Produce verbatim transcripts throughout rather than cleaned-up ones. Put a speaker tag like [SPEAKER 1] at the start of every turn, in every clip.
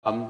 [SPEAKER 1] Um,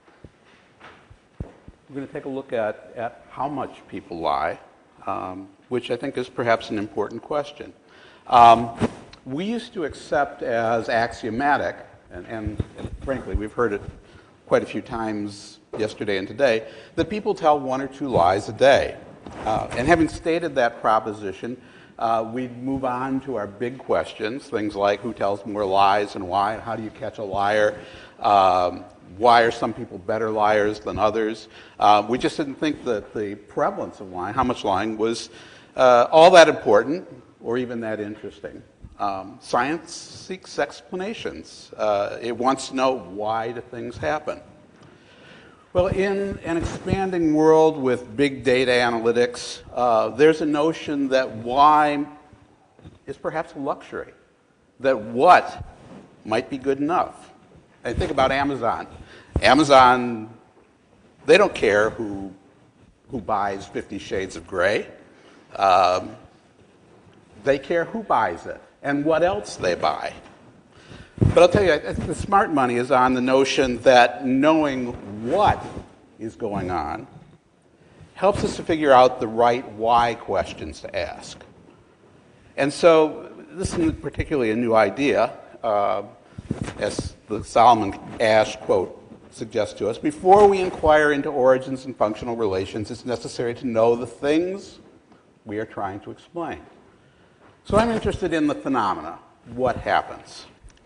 [SPEAKER 1] we're going to take a look at, at how much people lie, um, which I think is perhaps an important question. Um, we used to accept as axiomatic, and, and, and frankly, we've heard it quite a few times yesterday and today, that people tell one or two lies a day. Uh, and having stated that proposition, uh, we'd move on to our big questions, things like who tells more lies and why, how do you catch a liar, um, why are some people better liars than others. Uh, we just didn't think that the prevalence of lying, how much lying, was uh, all that important or even that interesting. Um, science seeks explanations. Uh, it wants to know why do things happen. Well, in an expanding world with big data analytics, uh, there's a notion that why is perhaps a luxury, that what might be good enough. And think about Amazon. Amazon, they don't care who, who buys Fifty Shades of Grey. Um, they care who buys it and what else they buy. But I'll tell you, I think the smart money is on the notion that knowing what is going on helps us to figure out the right why questions to ask. And so this isn't particularly a new idea. Uh, as the Solomon Asch quote suggests to us, before we inquire into origins and functional relations, it's necessary to know the things we are trying to explain. So I'm interested in the phenomena, what happens.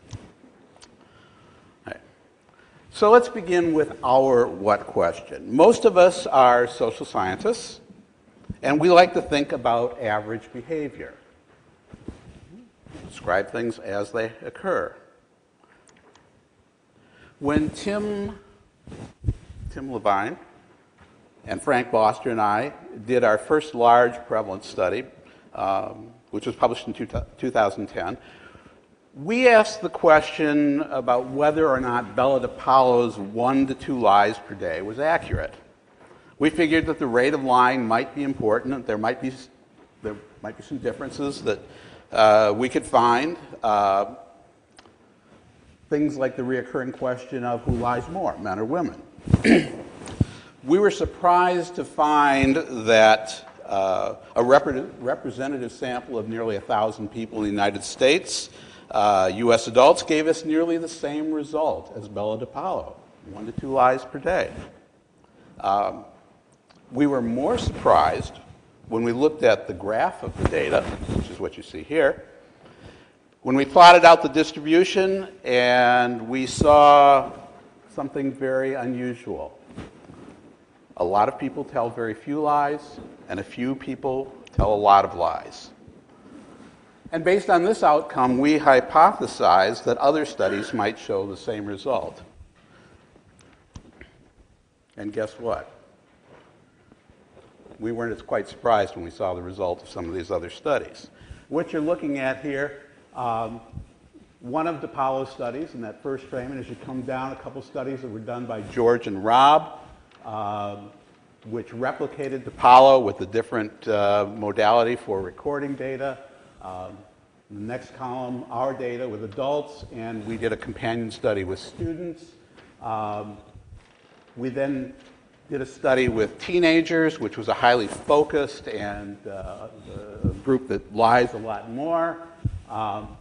[SPEAKER 1] So let's begin with our what question. Most of us are social scientists, and we like to think about average behavior, describe things as they occur. When Tim, Tim Levine and Frank Boster and I did our first large prevalence study, um, which was published in two thousand ten, we asked the question about whether or not Bella DePaulo's one to two lies per day was accurate. We figured that the rate of lying might be important, and there might be, there might be some differences that uh, we could find. Uh, things like the reoccurring question of who lies more, men or women. We were surprised to find that uh, a rep- representative sample of nearly one thousand people in the United States, Uh, U S adults, gave us nearly the same result as Bella DePaulo, one to two lies per day. Um, we were more surprised when we looked at the graph of the data, which is what you see here, when we plotted out the distribution and we saw something very unusual. A lot of people tell very few lies, and a few people tell a lot of lies. And based on this outcome, we hypothesized that other studies might show the same result. And guess what? We weren't as quite surprised when we saw the result of some of these other studies. What you're looking at here, um, one of DePaulo's studies in that first frame, and as you come down, a couple studies that were done by George and Rob, um, which replicated DePaulo with a different uh, modality for recording data. Um, in the next column, our data with adults, and we did a companion study with students. Um, we then did a study with teenagers, which was a highly focused and uh, a group that lies a lot more. Um,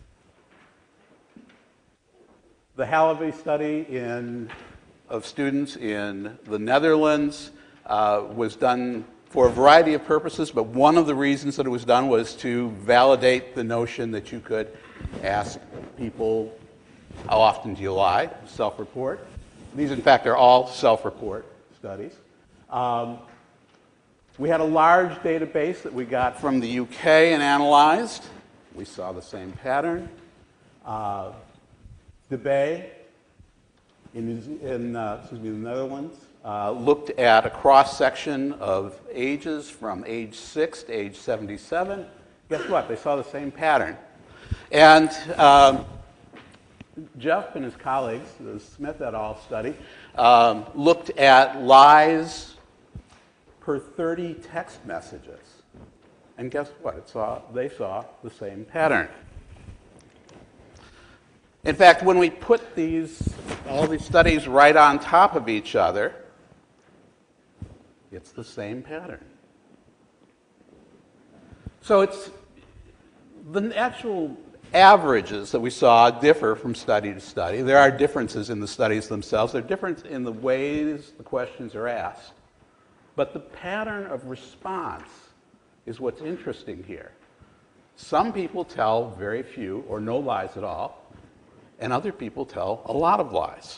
[SPEAKER 1] the Halavy study in, of students in the Netherlands uh, was done for a variety of purposes, but one of the reasons that it was done was to validate the notion that you could ask people, how often do you lie? Self-report. These, in fact, are all self-report studies. Um, we had a large database that we got from the U K and analyzed. We saw the same pattern. Uh, Debay in, in uh, excuse me, the Netherlands uh, looked at a cross-section of ages from age six to age seventy-seven. Guess what? They saw the same pattern. And um, Jeff and his colleagues, the Smith et al. Study, um, looked at lies per thirty text messages. And guess what? It saw, they saw the same pattern. In fact, when we put these all these studies right on top of each other, it's the same pattern. So it's the actual averages that we saw differ from study to study. There are differences in the studies themselves. There are differences in the ways the questions are asked. But the pattern of response is what's interesting here. Some people tell very few or no lies at all, and other people tell a lot of lies.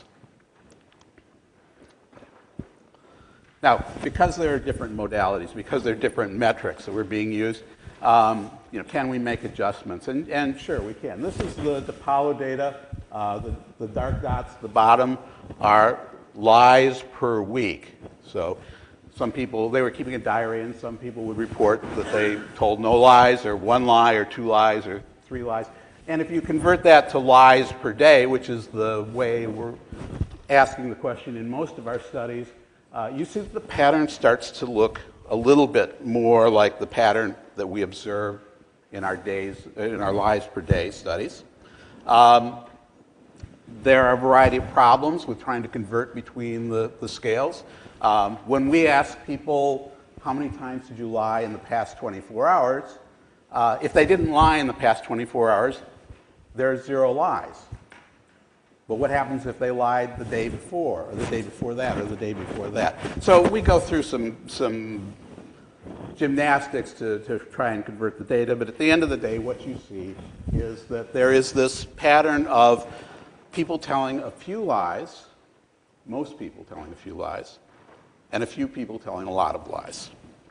[SPEAKER 1] Now, because there are different modalities, because there are different metrics that were being used, um, you know, can we make adjustments? And, and sure, we can. This is the DiPaolo data. Uh, the, the dark dots at the bottom are lies per week. So some people, they were keeping a diary, and some people would report that they told no lies, or one lie, or two lies, or three lies. And if you convert that to lies per day, which is the way we're asking the question in most of our studies, uh, you see that the pattern starts to look a little bit more like the pattern that we observe in our days, in our lies per day studies. Um, there are a variety of problems with trying to convert between the, the scales. Um, when we ask people, how many times did you lie in the past twenty-four hours? Uh, if they didn't lie in the past twenty-four hours, there's zero lies. But what happens if they lied the day before, or the day before that, or the day before that? So we go through some, some gymnastics to, to try and convert the data, but at the end of the day, what you see is that there is this pattern of people telling a few lies, most people telling a few lies, and a few people telling a lot of lies.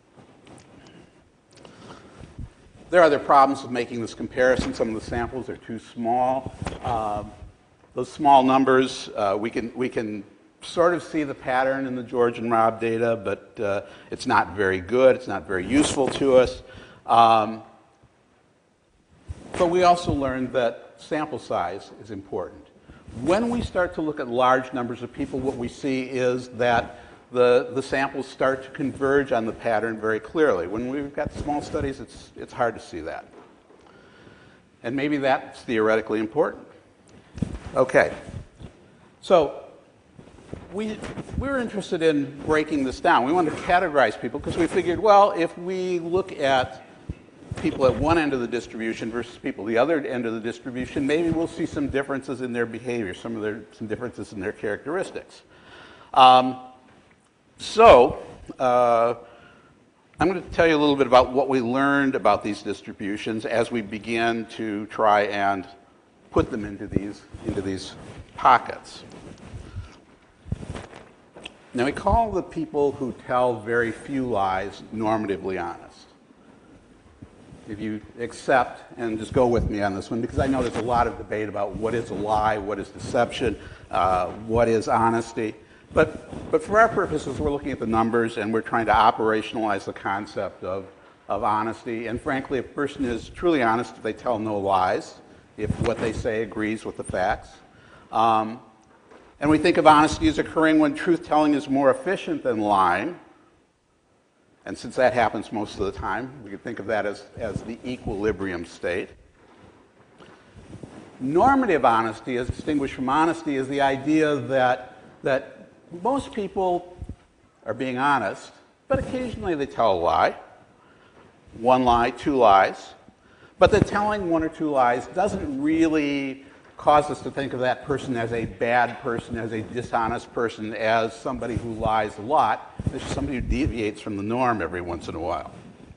[SPEAKER 1] There are other problems with making this comparison. Some of the samples are too small. Um, those small numbers, uh, we can we can sort of see the pattern in the George and Rob data, but uh, it's not very good. It's not very useful to us. Um, but we also learned that sample size is important. When we start to look at large numbers of people, what we see is that the, the samples start to converge on the pattern very clearly. When we've got small studies, it's, it's hard to see that. And maybe that's theoretically important. Okay. So we, we were interested in breaking this down. We wanted to categorize people because we figured, well, if we look at people at one end of the distribution versus people at the other end of the distribution, maybe we'll see some differences in their behavior, some of their, some differences in their characteristics. Um, so uh, I'm going to tell you a little bit about what we learned about these distributions as we began to try and put them into these, into these pockets. Now, we call the people who tell very few lies normatively honest. If you accept, and just go with me on this one, because I know there's a lot of debate about what is a lie, what is deception, uh, what is honesty. But, but for our purposes, we're looking at the numbers, and we're trying to operationalize the concept of, of honesty. And frankly, if a person is truly honest if they tell no lies, if what they say agrees with the facts. Um, and we think of honesty as occurring when truth-telling is more efficient than lying. And since that happens most of the time, we can think of that as, as the equilibrium state. Normative honesty, as distinguished from honesty, is the idea that, that most people are being honest, but occasionally they tell a lie. One lie, two lies. But that telling one or two lies doesn't really cause us to think of that person as a bad person, as a dishonest person, as somebody who lies a lot. It's just somebody who deviates from the norm every once in a while.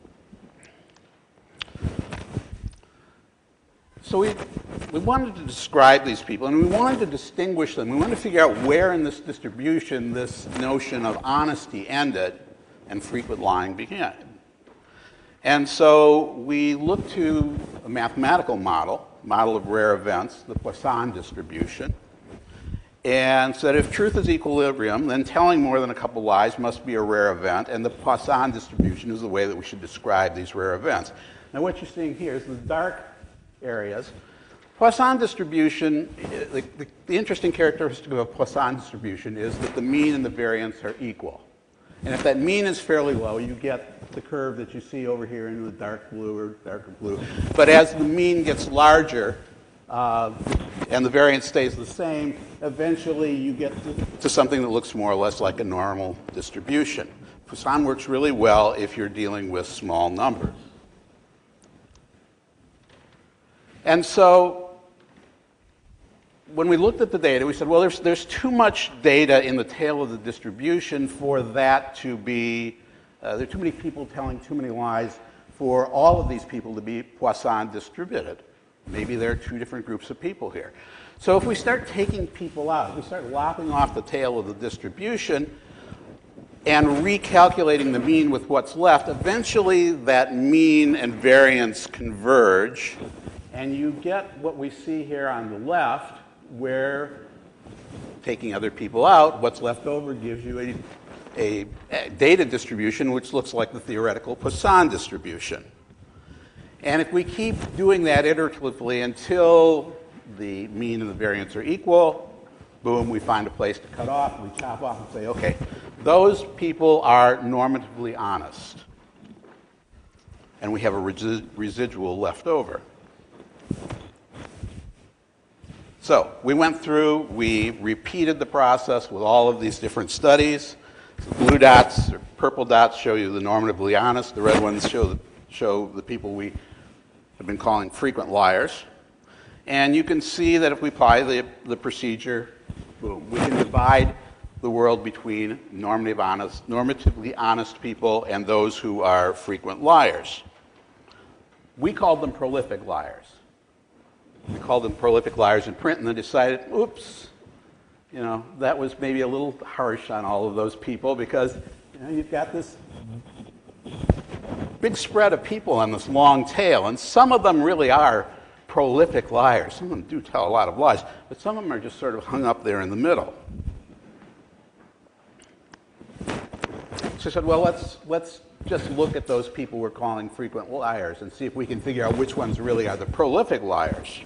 [SPEAKER 1] So we, we wanted to describe these people, and we wanted to distinguish them. We wanted to figure out where in this distribution this notion of honesty ended and frequent lying began. And so we looked to a mathematical model, model of rare events, the Poisson distribution, and said if truth is equilibrium, then telling more than a couple lies must be a rare event, and the Poisson distribution is the way that we should describe these rare events. Now what you're seeing here is the dark areas. Poisson distribution, the, the, the interesting characteristic of a Poisson distribution is that the mean and the variance are equal. And if that mean is fairly low, you get the curve that you see over here in the dark blue or darker blue. But as the mean gets larger, uh, and the variance stays the same, eventually you get to, to something that looks more or less like a normal distribution. Poisson works really well if you're dealing with small numbers. And so when we looked at the data, we said, well, there's, there's too much data in the tail of the distribution for that to be, uh, there are too many people telling too many lies for all of these people to be Poisson distributed. Maybe there are two different groups of people here. So if we start taking people out, if we start lopping off the tail of the distribution and recalculating the mean with what's left, eventually that mean and variance converge, and you get what we see here on the left, where taking other people out, what's left over gives you a, a, a data distribution which looks like the theoretical Poisson distribution. And if we keep doing that iteratively until the mean and the variance are equal, boom, we find a place to cut off, we chop off and say, okay, those people are normatively honest. And we have a resi residual left over. So we went through, we repeated the process with all of these different studies. The blue dots or purple dots show you the normatively honest. The red ones show the, show the people we have been calling frequent liars. And you can see that if we apply the, the procedure, boom, we can divide the world between normative honest, normatively honest people and those who are frequent liars. We called them prolific liars. We called them prolific liars in print, and then decided, oops, you know, that was maybe a little harsh on all of those people because, you know, you've got this big spread of people on this long tail, and some of them really are prolific liars. Some of them do tell a lot of lies, but some of them are just sort of hung up there in the middle. So I said, well, let's, let's just look at those people we're calling frequent liars and see if we can figure out which ones really are the prolific liars.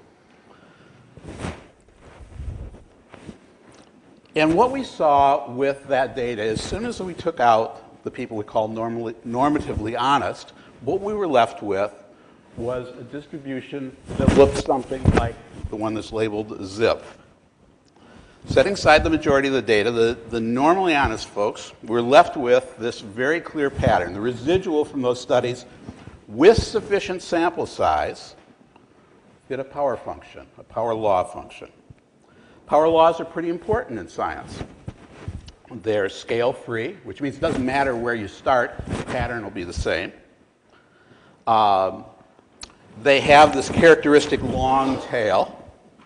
[SPEAKER 1] And what we saw with that data, as soon as we took out the people we call normally, normatively honest, what we were left with was a distribution that looked something like the one that's labeled zip. Setting aside the majority of the data, the, the normally honest folks were left with this very clear pattern, the residual from those studies with sufficient sample size get a power function, a power law function. Power laws are pretty important in science. They're scale-free, which means it doesn't matter where you start, the pattern will be the same. Um, they have this characteristic long tail,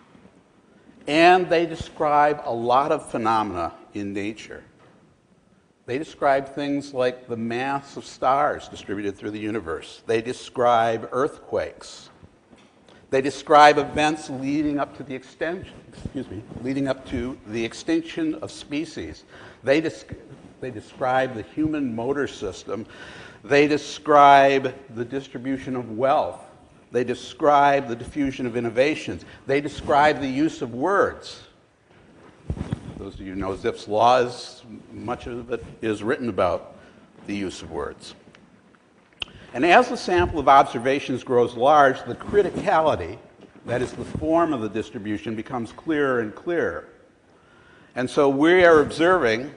[SPEAKER 1] and they describe a lot of phenomena in nature. They describe things like the mass of stars distributed through the universe. They describe earthquakes. They describe events leading up to the extension, excuse me, leading up to the extinction of species. They, desc they describe the human motor system. They describe the distribution of wealth. They describe the diffusion of innovations. They describe the use of words. Those of you who know Zipf's laws, much of it is written about the use of words. And as the sample of observations grows large, the criticality, that is the form of the distribution, becomes clearer and clearer. And so we are observing,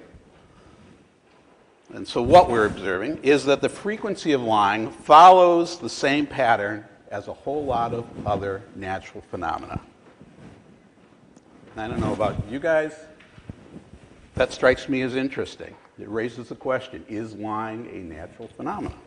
[SPEAKER 1] and so what we're observing is that the frequency of lying follows the same pattern as a whole lot of other natural phenomena. I don't know about you guys. That strikes me as interesting. It raises the question, is lying a natural phenomenon?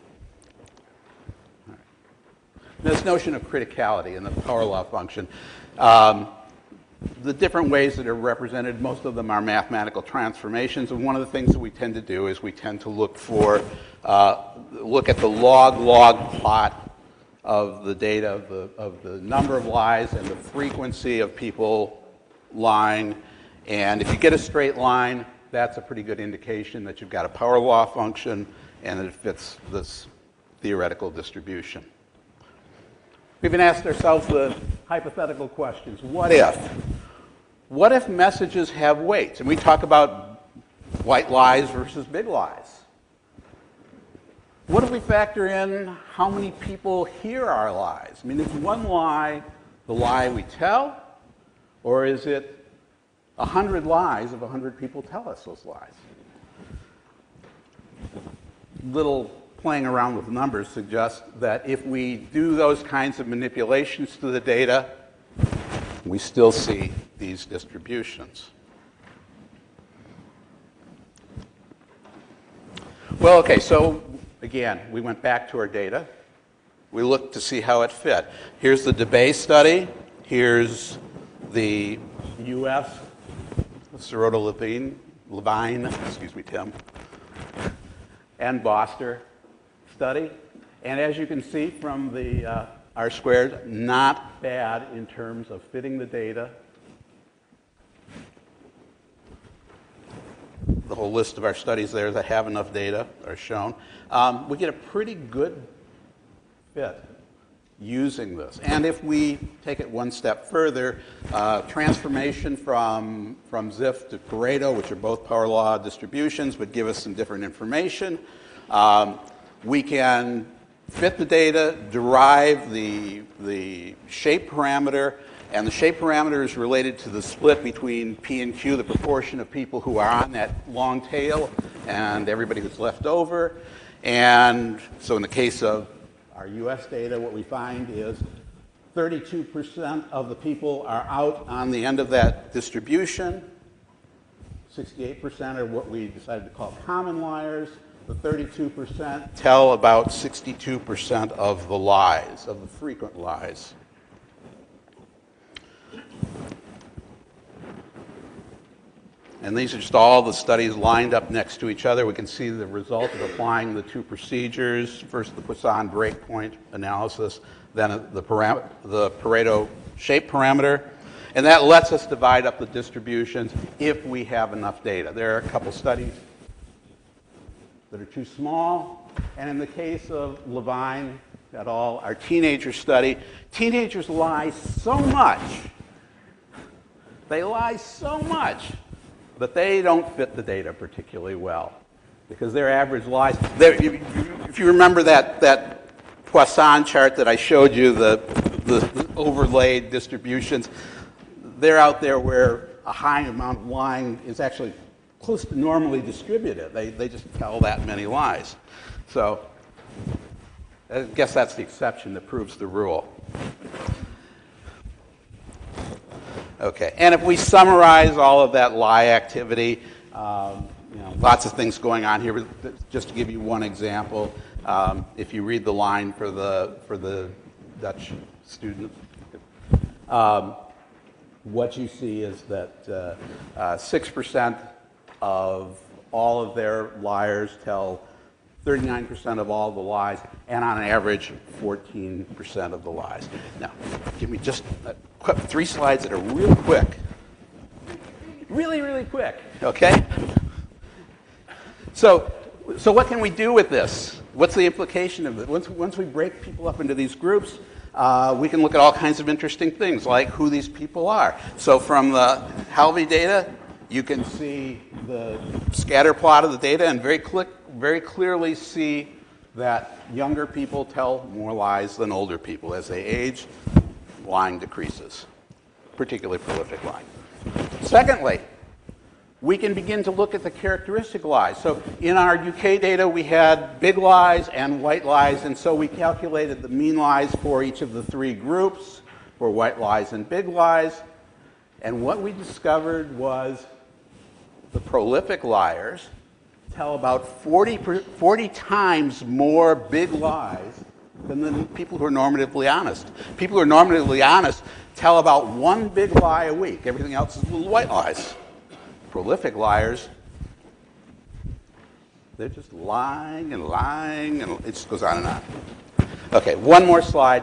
[SPEAKER 1] All right. This notion of criticality and the power law function, um, the different ways that are represented, most of them are mathematical transformations, and one of the things that we tend to do is we tend to look for, uh, look at the log-log plot of the data of the, of the number of lies and the frequency of people lying. And if you get a straight line, that's a pretty good indication that you've got a power law function and that it fits this theoretical distribution. We've been asked ourselves the hypothetical questions. What if? What if messages have weights? And we talk about white lies versus big lies. What if we factor in how many people hear our lies? I mean, if one lie the lie we tell, or is it a hundred lies if a hundred people tell us those lies? Little playing around with numbers suggests that if we do those kinds of manipulations to the data, we still see these distributions. Well, okay, so again, we went back to our data. We looked to see how it fit. Here's the DeBay study. Here's the U S Sirota-Levine, Levine, excuse me, Tim, and Boster study. And as you can see from the uh, R squared, not bad in terms of fitting the data. The whole list of our studies there that have enough data are shown. Um, we get a pretty good fit using this. And if we take it one step further, uh, transformation from, from Zipf to Pareto, which are both power law distributions, would give us some different information. Um, we can fit the data, derive the, the shape parameter, and the shape parameter is related to the split between P and Q, the proportion of people who are on that long tail, and everybody who's left over. And so in the case of our U S data, what we find is thirty-two percent of the people are out on the end of that distribution. sixty-eight percent are what we decided to call common liars. The thirty-two percent tell about sixty-two percent of the lies, of the frequent lies. And these are just all the studies lined up next to each other. We can see the result of applying the two procedures. First, the Poisson breakpoint analysis, then the, param the Pareto shape parameter. And that lets us divide up the distributions if we have enough data. There are a couple studies that are too small. And in the case of Levine et al., our teenager study, teenagers lie so much. They lie so much. But they don't fit the data particularly well because their average lies. If you remember that, that Poisson chart that I showed you, the, the, the overlaid distributions, they're out there where a high amount of lying is actually close to normally distributed. They, they just tell that many lies. So I guess that's the exception that proves the rule. Okay, and if we summarize all of that lie activity, um, you know, lots of things going on here. Just to give you one example, um, if you read the line for the for the Dutch student, um, what you see is that six percent uh, uh, of all of their liars tell thirty-nine percent of all the lies, and on average, fourteen percent of the lies. Now, give me just a quick, three slides that are real quick. Really, really quick, okay? So, so what can we do with this? What's the implication of it? Once, once we break people up into these groups, uh, we can look at all kinds of interesting things, like who these people are. So from the Halvey data, you can see the scatter plot of the data and very, click, very clearly see that younger people tell more lies than older people. As they age, lying decreases, particularly prolific lying. Secondly, we can begin to look at the characteristic lies. So in our U K data, we had big lies and white lies, and so we calculated the mean lies for each of the three groups, for white lies and big lies. And what we discovered was the prolific liars tell about forty, forty times more big lies than the people who are normatively honest. People who are normatively honest tell about one big lie a week. Everything else is little white lies. Prolific liars, they're just lying and lying, and it just goes on and on. Okay, one more slide.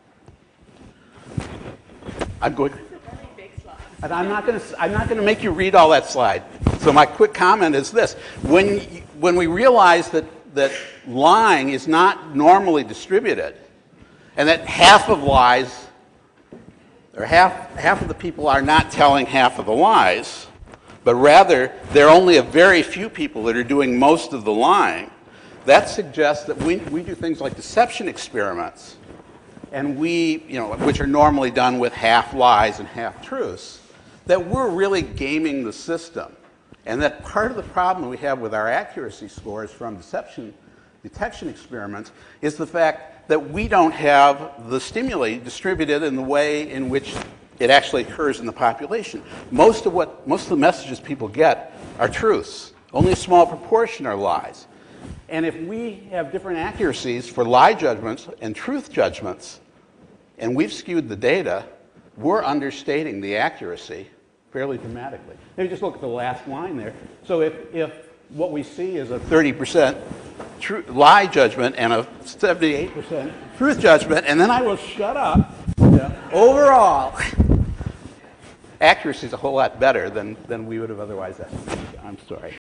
[SPEAKER 1] I'm going. And I'm not going to. I'm not going to make you read all that slide. So my quick comment is this: when when we realize that that lying is not normally distributed, and that half of lies, or half half of the people are not telling half of the lies, but rather there are only a very few people that are doing most of the lying, that suggests that we we do things like deception experiments. and we, you know, which are normally done with half lies and half truths, that we're really gaming the system. And that part of the problem we have with our accuracy scores from deception detection experiments is the fact that we don't have the stimuli distributed in the way in which it actually occurs in the population. Most of what, most of the messages people get are truths. Only a small proportion are lies. And if we have different accuracies for lie judgments and truth judgments, and we've skewed the data, we're understating the accuracy fairly dramatically. Maybe just look at the last line there. So if, if what we see is a thirty percent true, lie judgment and a seventy-eight percent truth judgment, and then I will shut up, yeah, overall, accuracy is a whole lot better than, than we would have otherwise estimated. I'm sorry.